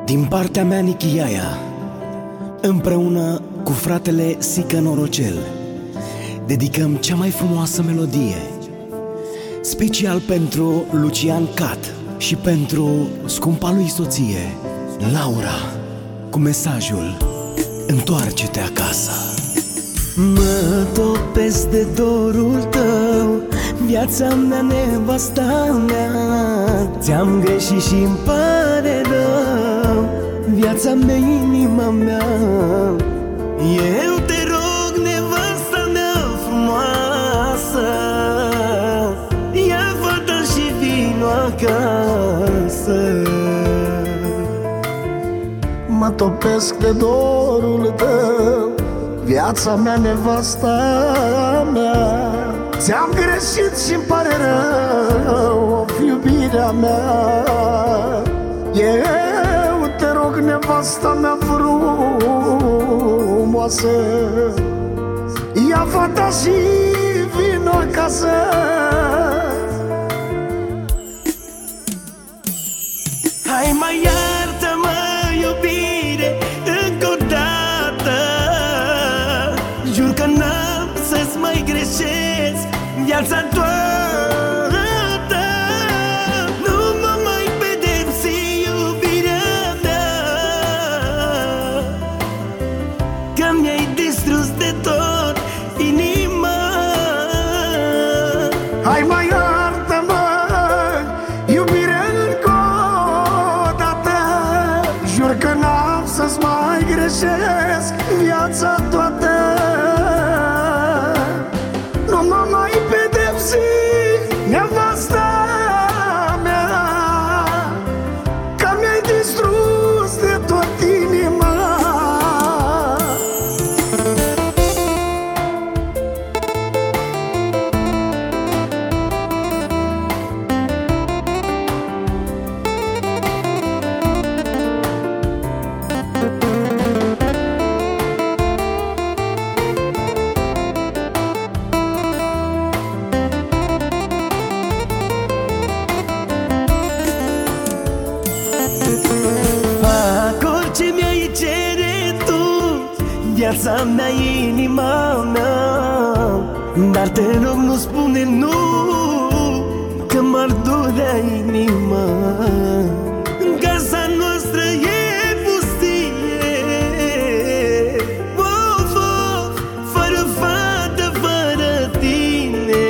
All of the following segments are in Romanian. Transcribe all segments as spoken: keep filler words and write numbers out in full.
Din partea mea, Nichi Iaia, împreună cu fratele Sică Norocel, dedicăm cea mai frumoasă melodie, special pentru Lucian Cat și pentru scumpa lui soție, Laura, cu mesajul: întoarce-te acasă. Mă topesc de dorul tău, viața mea, nevasta mea. Ți-am greșit și-mi pare rău, viața mea, inima mea. Eu te rog, nevasta mea frumoasă, ia fata și vino acasă. Mă topesc de dorul tău, viața mea, nevasta mea. Ți-am greșit și-mi pare rău, of, iubirea mea. Eu te rog, nevasta mea frumoasă, ia fata și vino acasă. Hai, mai iartă-mă, iubire, încă o dată. Jur că n-am să-ți mai greșesc viața toată. Nu mă mai pedepsi, iubirea mea, că mi-ai distrus de tot inima. Hai, mai iartă-mă, iubire, încă o dată. Jur că n-am să-ți mai greșesc viața toată. Nu mă mai pedepsi, nevasta mea, că mi-ai distrus de tot inima. Fac orice mi-ai cere tu, viața mea, inima mea, dar te rog, nu spune nu, că m-ar durea inima. Casa noastră e pustie, of, of, fără fată, fără tine.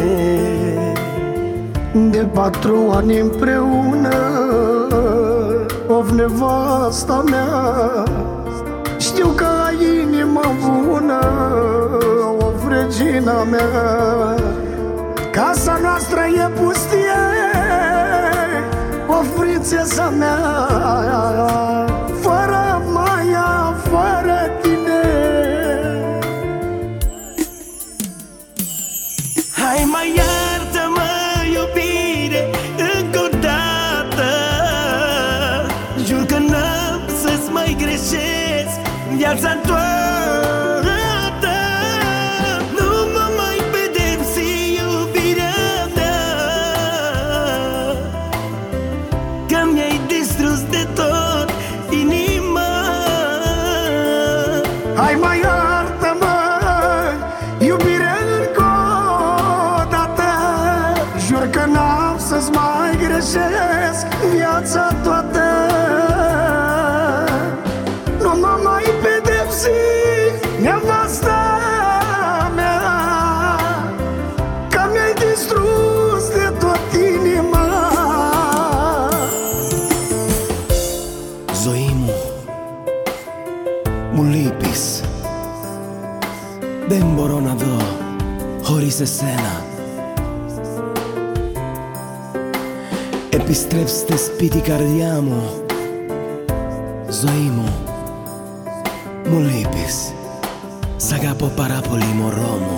De patru ani împreună, of, nevasta mea, știu că ai inima bună, of, regina mea. Casa noastră e pustie, of, prințesa mea, fără Maia, fără tine. Hai, mai iartă-mă, iubire, încă o dată. Jur că n-am să-ți mai greșesc viața toată. Nu mă mai pedepsi, iubirea mea, că mi-ai distrus de tot inima. Hai, mai iartă-mă, iubire, încă o dată. Jur că n-am să-ți mai greșesc viața toată. Nu mă mai pedepsi, nevasta mea, că mi-ai distrus de tot inima. Zoimu, Mulipis, Demboronado, Horisesena, Epistreps te spiti cardiamo, Zoimu, Mulipis, Sagapo parapoli moromo.